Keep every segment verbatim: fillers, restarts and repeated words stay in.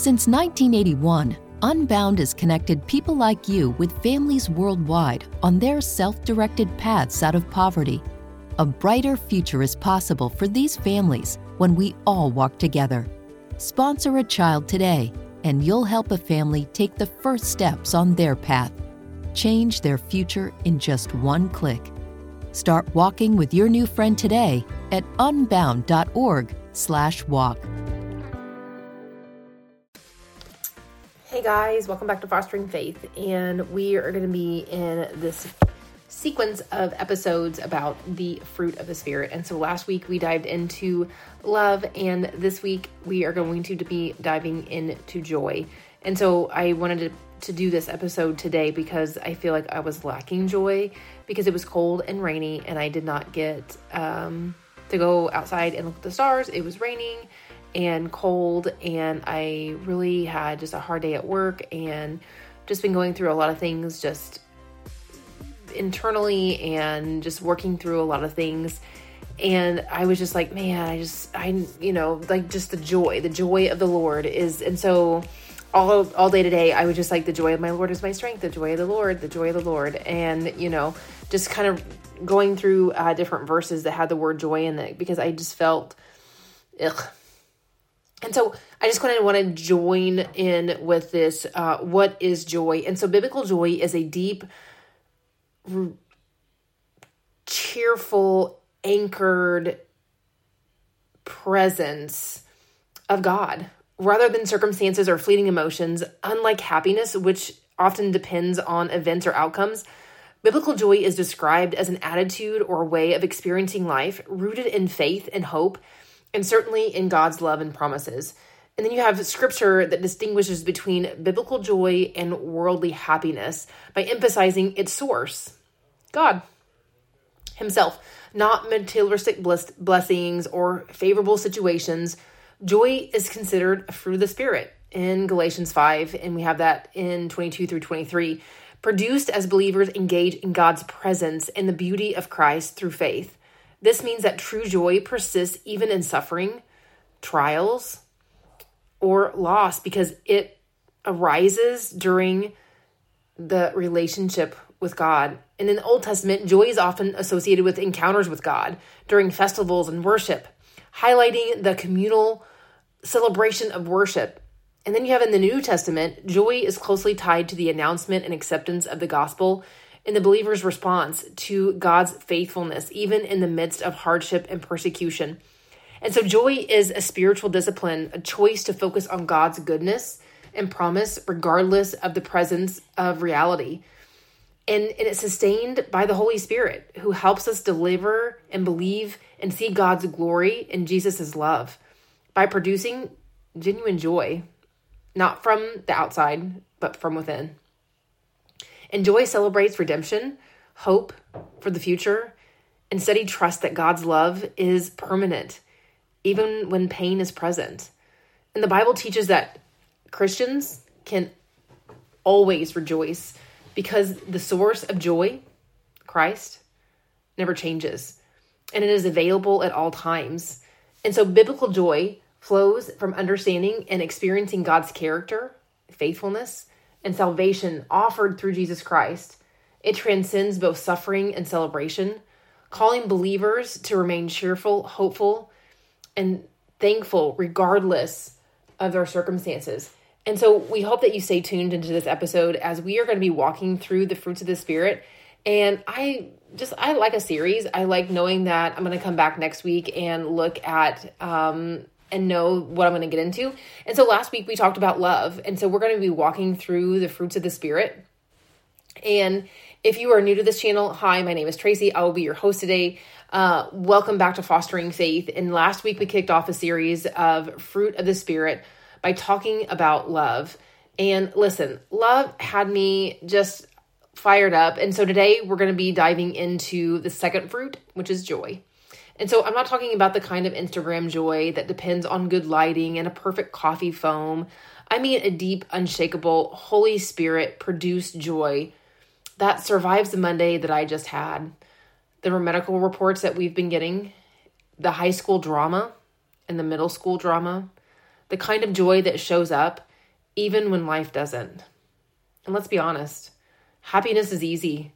Since nineteen eighty-one, Unbound has connected people like you with families worldwide on their self-directed paths out of poverty. A brighter future is possible for these families when we all walk together. Sponsor a child today, and you'll help a family take the first steps on their path. Change their future in just one click. Start walking with your new friend today at unbound.org slash walk. Hey guys, welcome back to Fostering Faith, and we are going to be in this sequence of episodes about the fruit of the Spirit. And so last week we dived into love, and this week we are going to be diving into joy. And so I wanted to, to do this episode today because I feel like I was lacking joy because it was cold and rainy, and I did not get um, to go outside and look at the stars. It was raining and cold, and I really had just a hard day at work and just been going through a lot of things just internally and just working through a lot of things. And I was just like, man, I just, I, you know, like just the joy, the joy of the Lord is, and so all, all day today, I was just like, the joy of my Lord is my strength, the joy of the Lord, the joy of the Lord. And, you know, just kind of going through uh, different verses that had the word joy in it, because I just felt, ugh. And so I just kind of want to join in with this. Uh, what is joy? And so biblical joy is a deep, r- cheerful, anchored presence of God rather than circumstances or fleeting emotions. Unlike happiness, which often depends on events or outcomes, biblical joy is described as an attitude or way of experiencing life rooted in faith and hope, and certainly in God's love and promises. And then you have scripture that distinguishes between biblical joy and worldly happiness by emphasizing its source, God himself, not materialistic blessings or favorable situations. Joy is considered a fruit of the Spirit in Galatians five, and we have that in twenty-two through twenty-three, produced as believers engage in God's presence and the beauty of Christ through faith. This means that true joy persists even in suffering, trials, or loss, because it arises during the relationship with God. And in the Old Testament, joy is often associated with encounters with God during festivals and worship, highlighting the communal celebration of worship. And then you have in the New Testament, joy is closely tied to the announcement and acceptance of the gospel and the believer's response to God's faithfulness, even in the midst of hardship and persecution. And so joy is a spiritual discipline, a choice to focus on God's goodness and promise, regardless of the presence of reality. And, and it's sustained by the Holy Spirit, who helps us deliver and believe and see God's glory in Jesus' love by producing genuine joy, not from the outside, but from within. And joy celebrates redemption, hope for the future, and steady trust that God's love is permanent, even when pain is present. And the Bible teaches that Christians can always rejoice because the source of joy, Christ, never changes, and it is available at all times. And so biblical joy flows from understanding and experiencing God's character, faithfulness, and salvation offered through Jesus Christ. It transcends both suffering and celebration, calling believers to remain cheerful, hopeful, and thankful regardless of their circumstances. And so we hope that you stay tuned into this episode as we are going to be walking through the fruits of the Spirit. And I just, I like a series. I like knowing that I'm going to come back next week and look at, um, and know what I'm going to get into. And so last week we talked about love. And so we're going to be walking through the fruits of the Spirit. And if you are new to this channel, hi, my name is Tracy. I will be your host today. Uh, welcome back to Fostering Faith. And last week we kicked off a series of fruit of the Spirit by talking about love. And listen, love had me just fired up. And so today we're going to be diving into the second fruit, which is joy. And so I'm not talking about the kind of Instagram joy that depends on good lighting and a perfect coffee foam. I mean a deep, unshakable, Holy Spirit produced joy that survives the Monday that I just had. The medical reports that we've been getting, the high school drama and the middle school drama, the kind of joy that shows up even when life doesn't. And let's be honest, happiness is easy.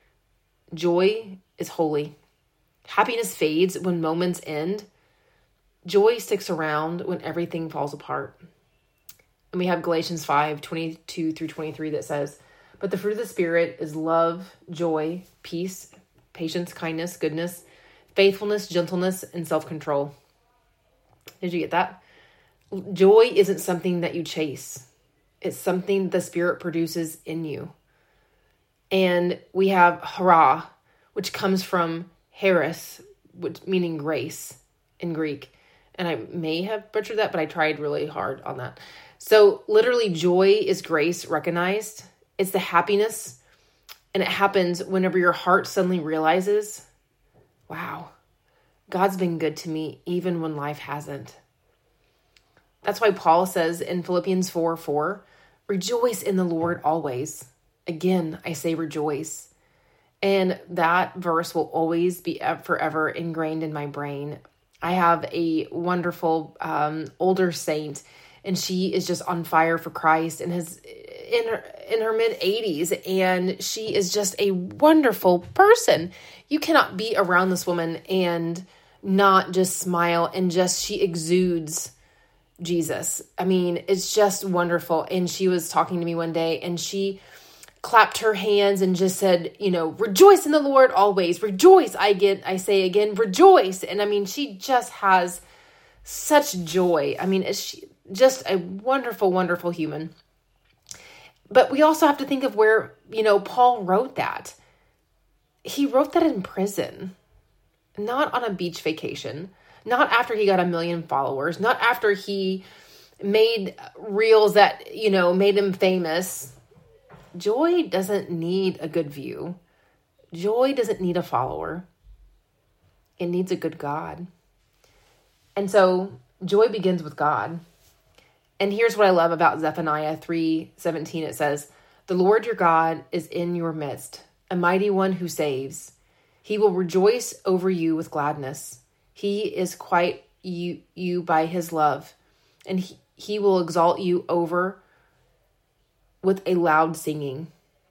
Joy is holy. Happiness fades when moments end. Joy sticks around when everything falls apart. And we have Galatians five, twenty-two through twenty-three that says, "But the fruit of the Spirit is love, joy, peace, patience, kindness, goodness, faithfulness, gentleness, and self-control." Did you get that? Joy isn't something that you chase. It's something the Spirit produces in you. And we have hara, which comes from charis, which meaning grace in Greek. And I may have butchered that, but I tried really hard on that. So literally, joy is grace recognized. It's the happiness. And it happens whenever your heart suddenly realizes, wow, God's been good to me even when life hasn't. That's why Paul says in Philippians four four, "Rejoice in the Lord always." Again, I say rejoice. And that verse will always be forever ingrained in my brain. I have a wonderful um, older saint, and she is just on fire for Christ and has in her in her mid eighties, and she is just a wonderful person. You cannot be around this woman and not just smile, and just she exudes Jesus. I mean, it's just wonderful. And she was talking to me one day, and she clapped her hands and just said, you know, "Rejoice in the Lord always. Rejoice." I get, I say again, rejoice. And I mean, she just has such joy. I mean, it's just a wonderful, wonderful human. But we also have to think of where, you know, Paul wrote that. He wrote that in prison, not on a beach vacation, not after he got a million followers, not after he made reels that, you know, made him famous. Joy doesn't need a good view. Joy doesn't need a follower. It needs a good God. And so joy begins with God. And here's what I love about Zephaniah three seventeen. It says, "The Lord your God is in your midst, a mighty one who saves. He will rejoice over you with gladness. He is quite you, you by his love, and he, he will exalt you over with a loud singing."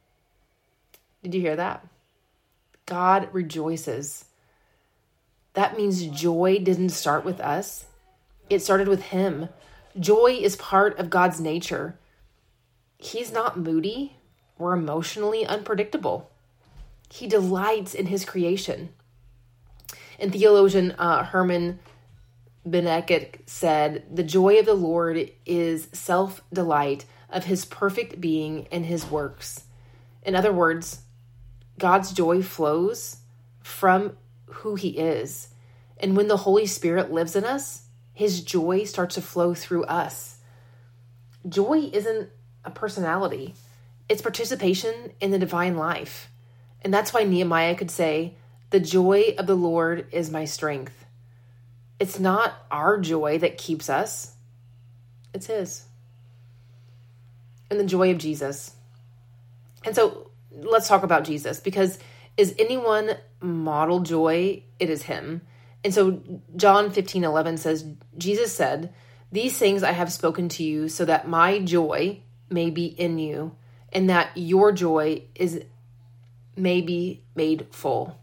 Did you hear that? God rejoices. That means joy didn't start with us. It started with him. Joy is part of God's nature. He's not moody or emotionally unpredictable. He delights in his creation. And theologian uh, Herman Benecket said, "The joy of the Lord is self-delight of his perfect being and his works." In other words, God's joy flows from who he is. And when the Holy Spirit lives in us, his joy starts to flow through us. Joy isn't a personality. It's participation in the divine life. And that's why Nehemiah could say, "The joy of the Lord is my strength." It's not our joy that keeps us. It's his. And the joy of Jesus. And so let's talk about Jesus, because is anyone model joy? It is him. And so John fifteen eleven says, Jesus said, "These things I have spoken to you so that my joy may be in you and that your joy is may be made full."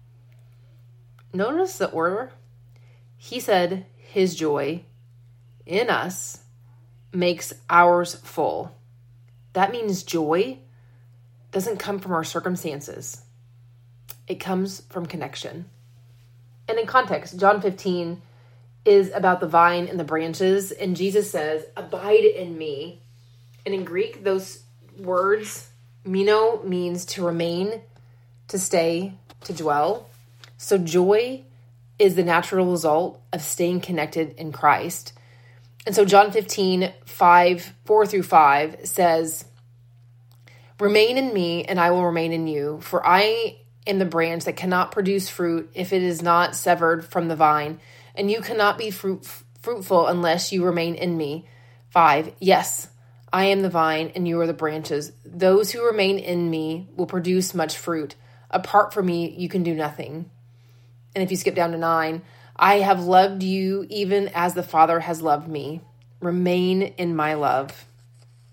Notice the order. He said his joy in us makes ours full. That means joy doesn't come from our circumstances. It comes from connection. And in context, John fifteen is about the vine and the branches. And Jesus says, "Abide in me." And in Greek, those words, meno, means to remain, to stay, to dwell. So joy is the natural result of staying connected in Christ. And so John fifteen, five, four through five says, "Remain in me and I will remain in you. For I am the branch that cannot produce fruit if it is not severed from the vine. And you cannot be fruit, fruitful unless you remain in me." Five, "Yes, I am the vine and you are the branches. Those who remain in me will produce much fruit. Apart from me, you can do nothing." And if you skip down to nine, "I have loved you even as the Father has loved me. Remain in my love."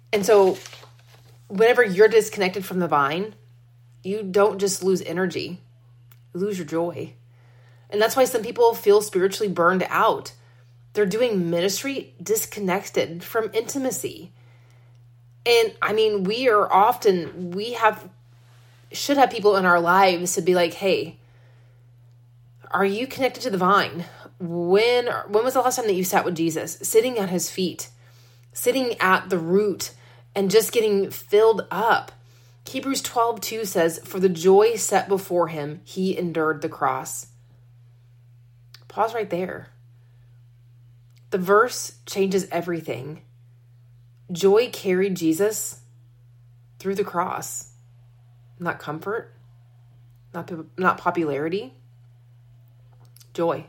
And so whenever you're disconnected from the vine, you don't just lose energy, you lose your joy. And that's why some people feel spiritually burned out. They're doing ministry disconnected from intimacy. And I mean, we are often, we have, should have people in our lives to be like, hey, are you connected to the vine? When, when was the last time that you sat with Jesus, sitting at his feet, sitting at the root and just getting filled up? Hebrews twelve two says, for the joy set before him, he endured the cross. Pause right there. The verse changes everything. Joy carried Jesus through the cross. Not comfort, not, not popularity, joy.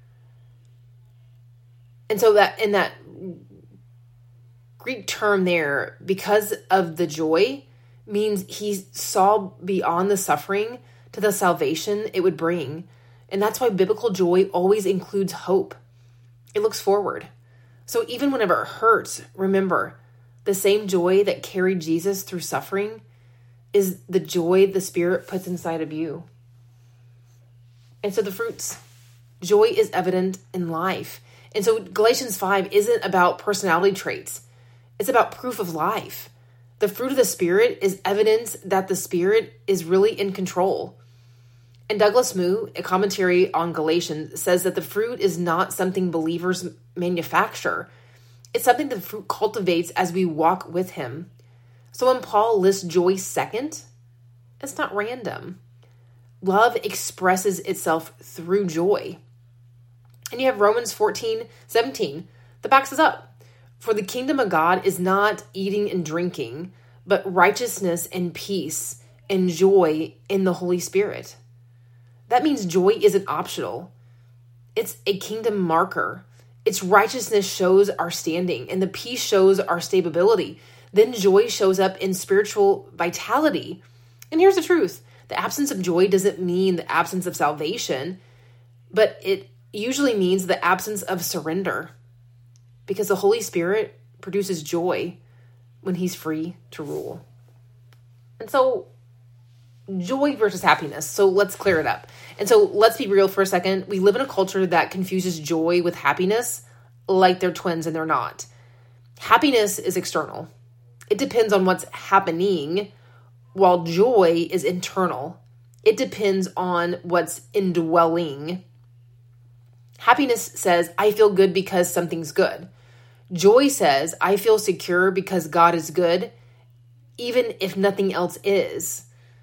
And so that in that Greek term there, because of the joy, means he saw beyond the suffering to the salvation it would bring. And that's why biblical joy always includes hope. It looks forward. So even whenever it hurts, remember, the same joy that carried Jesus through suffering is the joy the Spirit puts inside of you. And so the fruits, joy is evident in life. And so Galatians five isn't about personality traits. It's about proof of life. The fruit of the Spirit is evidence that the Spirit is really in control. And Douglas Moo, a commentary on Galatians, says that the fruit is not something believers manufacture. It's something the fruit cultivates as we walk with him. So when Paul lists joy second, it's not random. Love expresses itself through joy. And you have Romans fourteen seventeen that backs us up. For the kingdom of God is not eating and drinking, but righteousness and peace and joy in the Holy Spirit. That means joy isn't optional. It's a kingdom marker. Its righteousness shows our standing, and the peace shows our stability. Then joy shows up in spiritual vitality. And here's the truth. The absence of joy doesn't mean the absence of salvation, but it usually means the absence of surrender, because the Holy Spirit produces joy when he's free to rule. And so joy versus happiness. So let's clear it up. And so let's be real for a second. We live in a culture that confuses joy with happiness like they're twins, and they're not. Happiness is external. It depends on what's happening, while joy is internal. It depends on what's indwelling. Happiness says, I feel good because something's good. Joy says, I feel secure because God is good, even if nothing else is.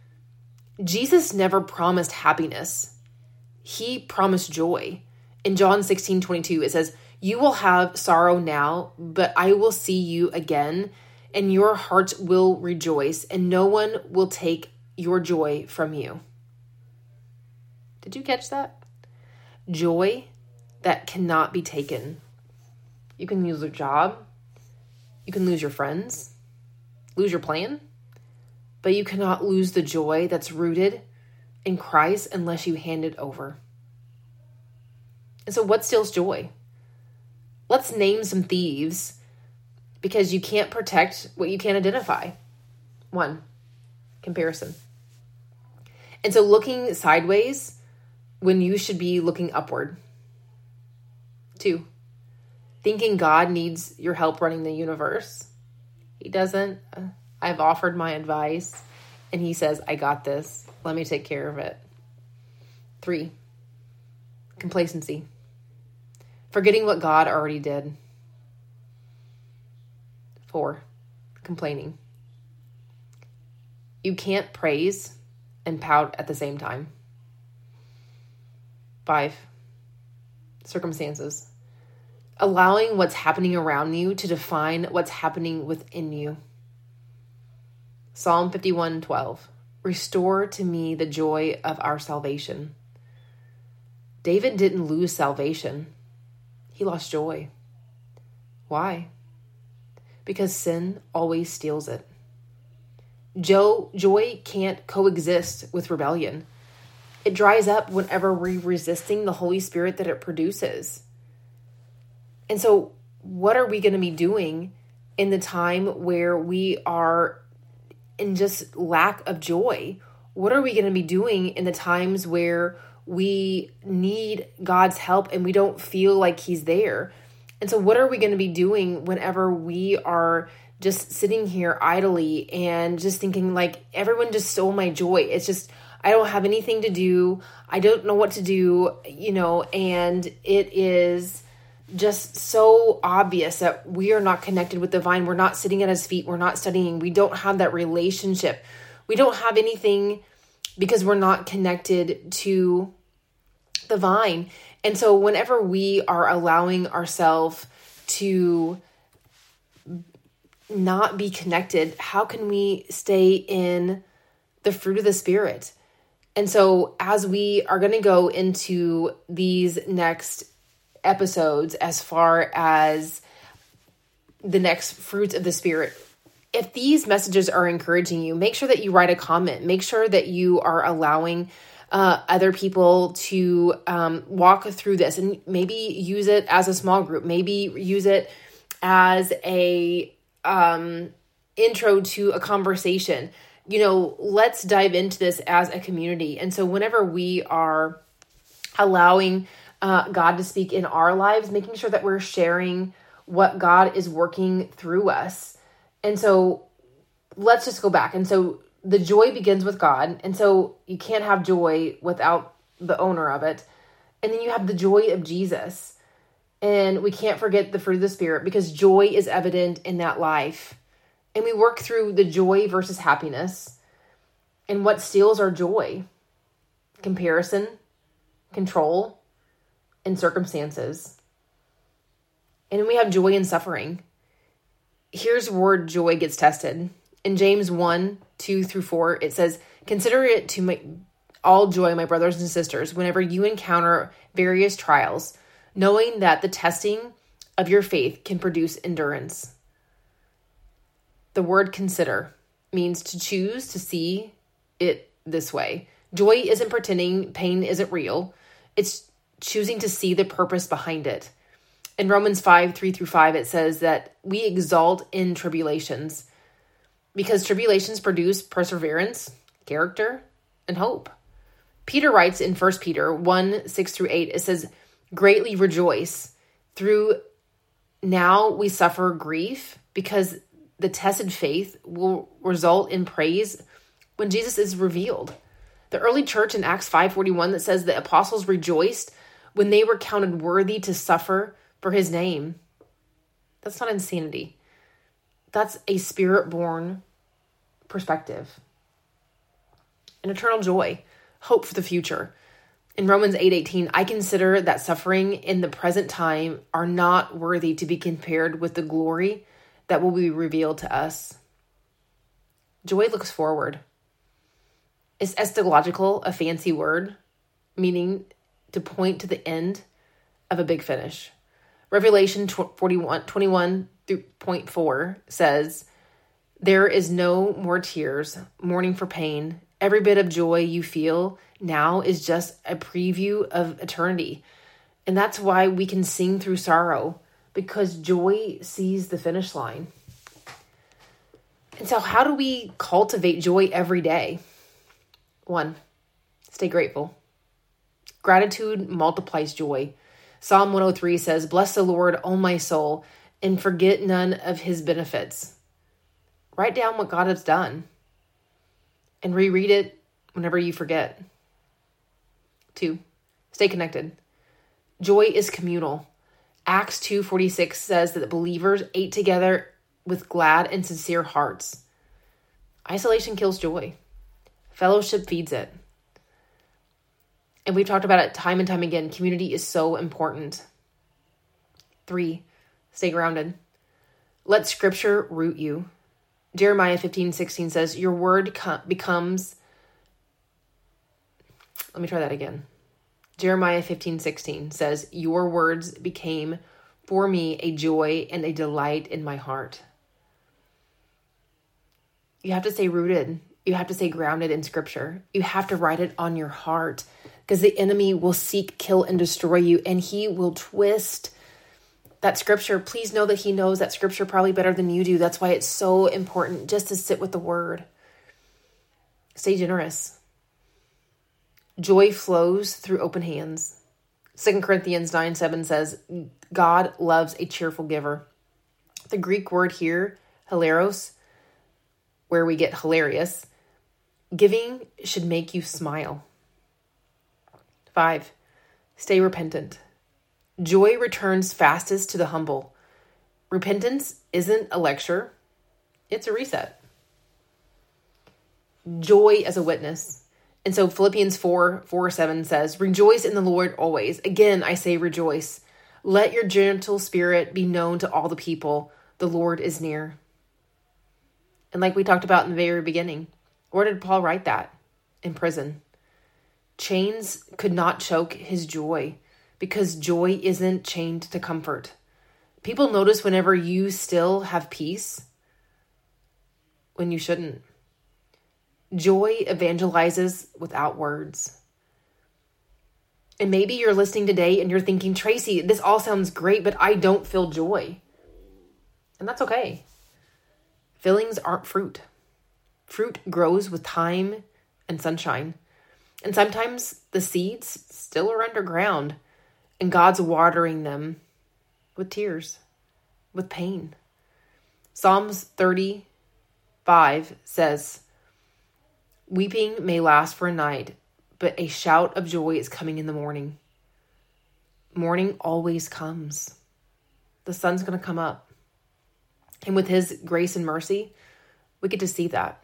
Jesus never promised happiness. He promised joy. In John sixteen twenty-two, it says, you will have sorrow now, but I will see you again, and your hearts will rejoice, and no one will take your joy from you. Did you catch that? Joy that cannot be taken. You can lose your job. You can lose your friends, lose your plan, but you cannot lose the joy that's rooted in Christ unless you hand it over. And so what steals joy? Let's name some thieves, because you can't protect what you can't identify. One, comparison. And so looking sideways when you should be looking upward. Two, thinking God needs your help running the universe. He doesn't. I've offered my advice, and he says, I got this. Let me take care of it. Three, complacency. Forgetting what God already did. Four, complaining. You can't praise and pout at the same time. Five, circumstances. Allowing what's happening around you to define what's happening within you. Psalm fifty-one twelve. Restore to me the joy of our salvation. David didn't lose salvation. He lost joy. Why? Because sin always steals it. Jo- joy can't coexist with rebellion. It dries up whenever we're resisting the Holy Spirit that it produces. And so what are we going to be doing in the time where we are in just lack of joy? What are we going to be doing in the times where we need God's help and we don't feel like he's there? And so what are we going to be doing whenever we are just sitting here idly and just thinking like, everyone just stole my joy. It's just, I don't have anything to do. I don't know what to do, you know, and it is just so obvious that we are not connected with the vine. We're not sitting at his feet. We're not studying. We don't have that relationship. We don't have anything because we're not connected to the vine. And so whenever we are allowing ourselves to not be connected, how can we stay in the fruit of the Spirit? And so as we are going to go into these next episodes, as far as the next fruits of the Spirit, if these messages are encouraging you, make sure that you write a comment. Make sure that you are allowing uh, other people to um, walk through this, and maybe use it as a small group. Maybe use it as a um, intro to a conversation. You know, let's dive into this as a community. And so whenever we are allowing uh, God to speak in our lives, making sure that we're sharing what God is working through us. And so let's just go back. And so the joy begins with God. And so you can't have joy without the owner of it. And then you have the joy of Jesus. And we can't forget the fruit of the Spirit, because joy is evident in that life. And we work through the joy versus happiness. And what steals our joy? Comparison, control, and circumstances. And then we have joy in suffering. Here's where joy gets tested. In James one, two through four, it says, "Consider it to my, all joy, my brothers and sisters, whenever you encounter various trials, knowing that the testing of your faith can produce endurance." The word consider means to choose to see it this way. Joy isn't pretending pain isn't real. It's choosing to see the purpose behind it. In Romans five, three through five, it says that we exalt in tribulations, because tribulations produce perseverance, character, and hope. Peter writes in First Peter one, six through eight, it says, "Greatly rejoice. Through now we suffer grief, because the tested faith will result in praise when Jesus is revealed." The early church in Acts five forty-one, that says the apostles rejoiced when they were counted worthy to suffer for his name. That's not insanity. That's a Spirit-born perspective. An eternal joy, hope for the future. In Romans eight eighteen, "I consider that suffering in the present time are not worthy to be compared with the glory that will be revealed to us." Joy looks forward. Is eschatological a fancy word, meaning to point to the end of a big finish? Revelation forty-one, twenty-one through point four says, "There is no more tears, mourning for pain. Every bit of joy you feel now is just a preview of eternity." And that's why we can sing through sorrow, because joy sees the finish line. And so how do we cultivate joy every day? One, stay grateful. Gratitude multiplies joy. Psalm one oh three says, "Bless the Lord, O my soul, and forget none of his benefits." Write down what God has done and reread it whenever you forget. Two, stay connected. Joy is communal. Acts two forty-six says that the believers ate together with glad and sincere hearts. Isolation kills joy. Fellowship feeds it. And we've talked about it time and time again. Community is so important. Three, stay grounded. Let scripture root you. Jeremiah fifteen sixteen says, "Your word com- becomes..." Let me try that again. Jeremiah fifteen sixteen says, "Your words became for me a joy and a delight in my heart." You have to stay rooted. You have to stay grounded in scripture. You have to write it on your heart, because the enemy will seek, kill, and destroy you, and he will twist that scripture, please know that he knows that scripture probably better than you do. That's why it's so important just to sit with the word. Stay generous. Joy flows through open hands. Second Corinthians nine seven says, God loves a cheerful giver. The Greek word here, hilaros, where we get hilarious, giving should make you smile. Five, stay repentant. Joy returns fastest to the humble. Repentance isn't a lecture, it's a reset. Joy as a witness. And so Philippians four, four, seven says, rejoice in the Lord always. Again, I say rejoice. Let your gentle spirit be known to all the people. The Lord is near. And like we talked about in the very beginning, where did Paul write that? In prison. Chains could not choke his joy because joy isn't chained to comfort. People notice whenever you still have peace when you shouldn't. Joy evangelizes without words. And maybe you're listening today and you're thinking, Tracy, this all sounds great, but I don't feel joy. And that's okay. Feelings aren't fruit. Fruit grows with time and sunshine. And sometimes the seeds still are underground and God's watering them with tears, with pain. Psalms thirty-five says, weeping may last for a night, but a shout of joy is coming in the morning. Morning always comes. The sun's going to come up. And with his grace and mercy, we get to see that.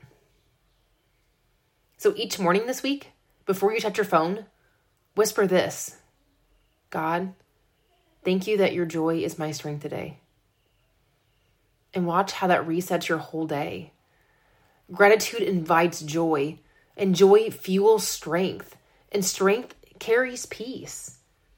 So each morning this week, before you touch your phone, whisper this: God, thank you that your joy is my strength today. And watch how that resets your whole day. Gratitude invites joy, and joy fuels strength, and strength carries peace.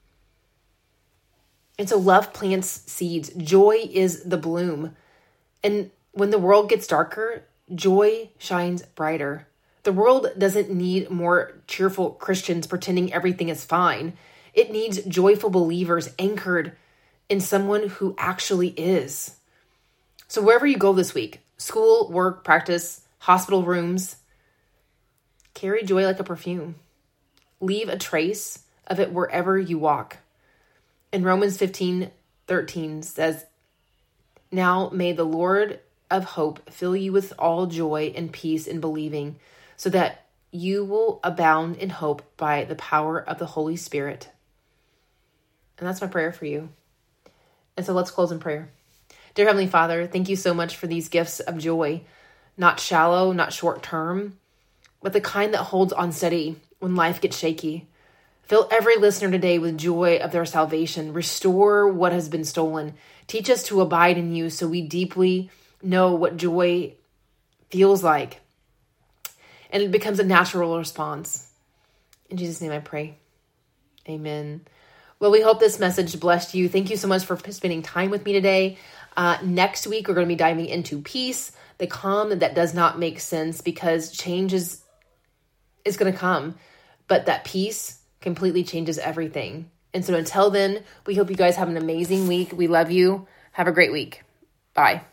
And so love plants seeds. Joy is the bloom. And when the world gets darker, joy shines brighter. The world doesn't need more cheerful Christians pretending everything is fine. It needs joyful believers anchored in someone who actually is. So wherever you go this week, school, work, practice, hospital rooms, carry joy like a perfume. Leave a trace of it wherever you walk. And Romans fifteen thirteen says, now may the Lord of hope fill you with all joy and peace in believing, so that you will abound in hope by the power of the Holy Spirit. And that's my prayer for you. And so let's close in prayer. Dear Heavenly Father, thank you so much for these gifts of joy. Not shallow, not short term, but the kind that holds on steady when life gets shaky. Fill every listener today with joy of their salvation. Restore what has been stolen. Teach us to abide in you so we deeply know what joy feels like. And it becomes a natural response. In Jesus' name I pray. Amen. Well, we hope this message blessed you. Thank you so much for spending time with me today. Uh, next week, we're going to be diving into peace, the calm that does not make sense because change is, is going to come. But that peace completely changes everything. And so until then, we hope you guys have an amazing week. We love you. Have a great week. Bye.